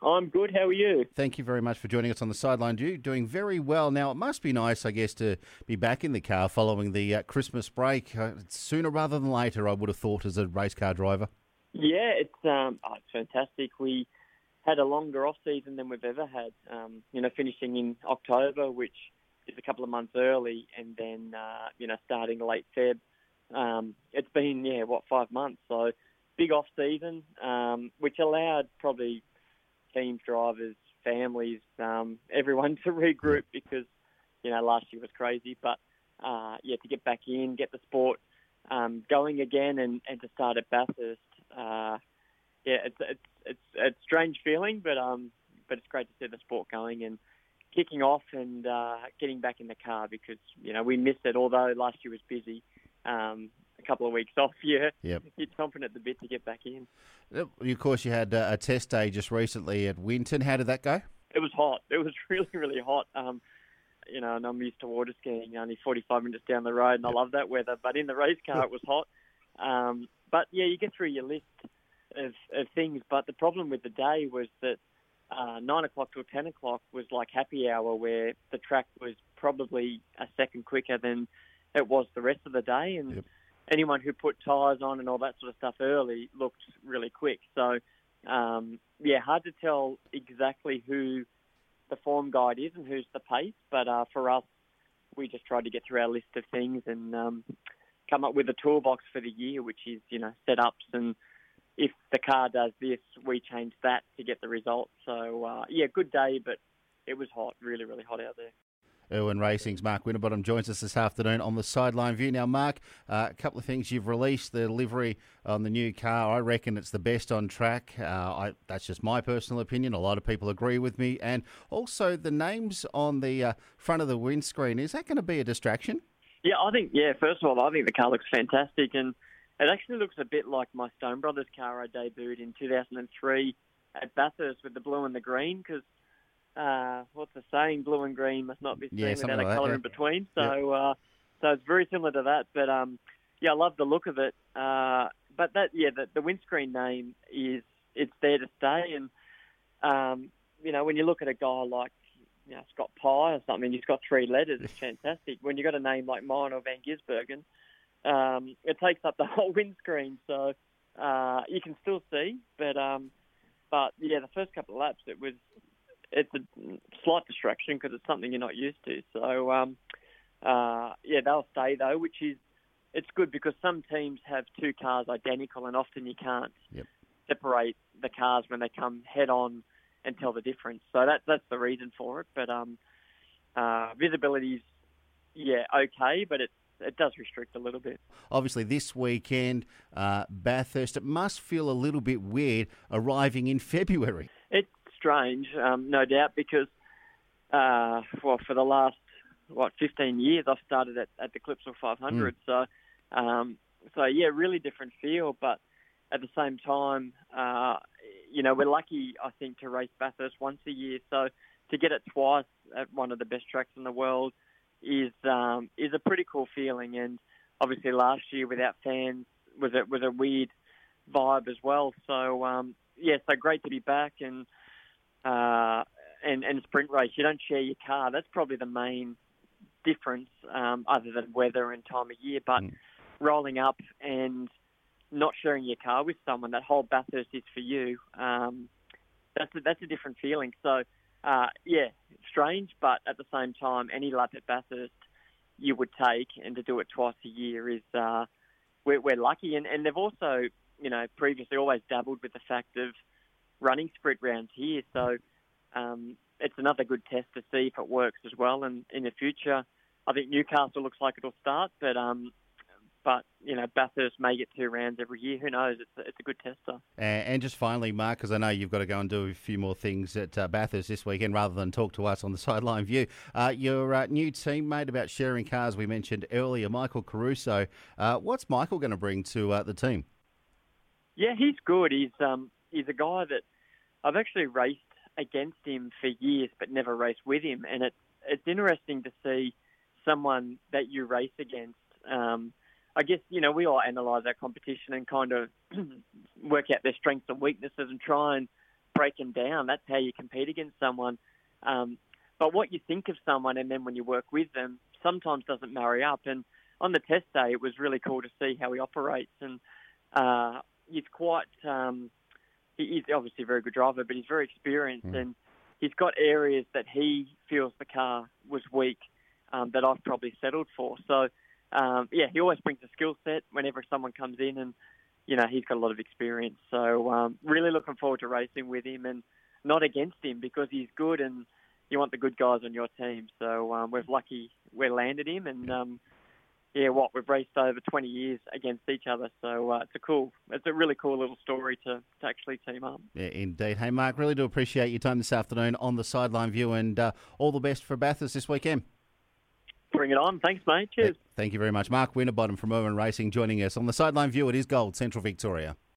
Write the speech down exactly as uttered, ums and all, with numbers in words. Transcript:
I'm good. How are you? Thank you very much for joining us on the sideline. You doing very well. Now, it must be nice, I guess, to be back in the car following the uh, Christmas break. Uh, sooner rather than later, I would have thought, as a race car driver. Yeah, it's um, oh, it's fantastic. We had a longer off season than we've ever had. Um, you know, finishing in October, which is a couple of months early, and then uh, you know starting late Feb. Um, it's been yeah, what five months? So big off season, um, which allowed probably teams, drivers, families, um, everyone to regroup because, you know, last year was crazy. But, uh, yeah, to get back in, get the sport um, going again and, and to start at Bathurst, uh, yeah, it's, it's it's it's a strange feeling, but um, but it's great to see the sport going and kicking off and uh, getting back in the car because, you know, we missed it, although last year was busy. Um, a couple of weeks off, yeah. Yep. You're chomping at the bit to get back in. Of course, you had uh, a test day just recently at Winton. How did that go? It was hot. It was really, really hot. Um, you know, and I'm used to water skiing, only forty-five minutes down the road, and yep. I love that weather. But in the race car, it was hot. Um, but, yeah, you get through your list of, of things. But the problem with the day was that uh, nine o'clock till ten o'clock was like happy hour where the track was probably a second quicker than it was the rest of the day. And yep. anyone who put tyres on and all that sort of stuff early looked really quick. So, um, yeah, hard to tell exactly who the form guide is and who's the pace. But uh, for us, we just tried to get through our list of things and um, come up with a toolbox for the year, which is, you know, setups. And if the car does this, we change that to get the result. So, uh, yeah, good day, but it was hot, really, really hot out there. Irwin Racing's Mark Winterbottom joins us this afternoon on the Sideline View. Now, Mark, uh, a couple of things. You've released the livery on the new car. I reckon it's the best on track. Uh, I, that's just my personal opinion. A lot of people agree with me. And also the names on the uh, front of the windscreen, is that going to be a distraction? Yeah, I think, yeah, first of all, I think the car looks fantastic. And it actually looks a bit like my Stone Brothers car I debuted in two thousand three at Bathurst with the blue and the green because Uh, what's the saying? Blue and green must not be seen yeah, without a like colour yeah. in between. So, yep. uh, so it's very similar to that. But um, yeah, I love the look of it. Uh, but that, yeah, the, the windscreen name is it's there to stay. And um, you know, when you look at a guy like you know Scott Pye or something, he's got three letters. It's fantastic. When you got a name like mine or Van Gisbergen, um, it takes up the whole windscreen. So uh, you can still see, but um, but yeah, the first couple of laps it was. It's a slight distraction because it's something you're not used to. So, um, uh, yeah, they'll stay, though, which is it's good because some teams have two cars identical and often you can't yep. separate the cars when they come head-on and tell the difference. So that, that's the reason for it. But um, uh, visibility's, yeah, okay, but it, it does restrict a little bit. Obviously, this weekend, uh, Bathurst, it must feel a little bit weird arriving in February. It's strange, um, no doubt, because uh, well, for the last what fifteen years, I've started at, at the Clipsal five hundred. Mm. So, um, so yeah, really different feel. But at the same time, uh, you know, we're lucky, I think, to race Bathurst once a year. So to get it twice at one of the best tracks in the world is um, is a pretty cool feeling. And obviously, last year without fans was a was a weird vibe as well. So um, yeah, so great to be back and. Uh, and, and sprint race, you don't share your car. That's probably the main difference, um, other than weather and time of year. But mm. rolling up and not sharing your car with someone, that whole Bathurst is for you. Um, that's a, that's a different feeling. So, uh, yeah, strange, but at the same time, any lap at Bathurst you would take, and to do it twice a year is uh, we're, we're lucky. And, and they've also, you know, previously always dabbled with the fact of running sprint rounds here, so um, it's another good test to see if it works as well. And in the future, I think Newcastle looks like it'll start, but um, but you know Bathurst may get two rounds every year. Who knows? It's a, it's a good tester. And, and just finally, Mark, because I know you've got to go and do a few more things at uh, Bathurst this weekend, rather than talk to us on the Sideline View. Uh, your uh, new teammate about sharing cars we mentioned earlier, Michael Caruso. Uh, what's Michael going to bring to uh, the team? Yeah, he's good. He's um, he's a guy that I've actually raced against him for years, but never raced with him. And it's it's interesting to see someone that you race against. Um, I guess, you know, we all analyse our competition and kind of work out their strengths and weaknesses and try and break them down. That's how you compete against someone. Um, but what you think of someone and then when you work with them sometimes doesn't marry up. And on the test day, it was really cool to see how he operates. And uh, he's quite, um, he, he's obviously a very good driver, but he's very experienced. Mm. And he's got areas that he feels the car was weak um, that I've probably settled for. So, um, yeah, he always brings a skill set whenever someone comes in, and, you know, he's got a lot of experience. So um, really looking forward to racing with him and not against him, because he's good and you want the good guys on your team. So um, we're lucky we landed him, and um, yeah, what we've raced over twenty years against each other. So uh, it's a cool, it's a really cool little story to, to actually team up. Yeah, indeed. Hey, Mark, really do appreciate your time this afternoon on the Sideline View, and uh, all the best for Bathurst this weekend. Bring it on. Thanks, mate. Cheers. Thank you very much. Mark Winterbottom from Irwin Racing joining us on the Sideline View. It is Gold, Central Victoria.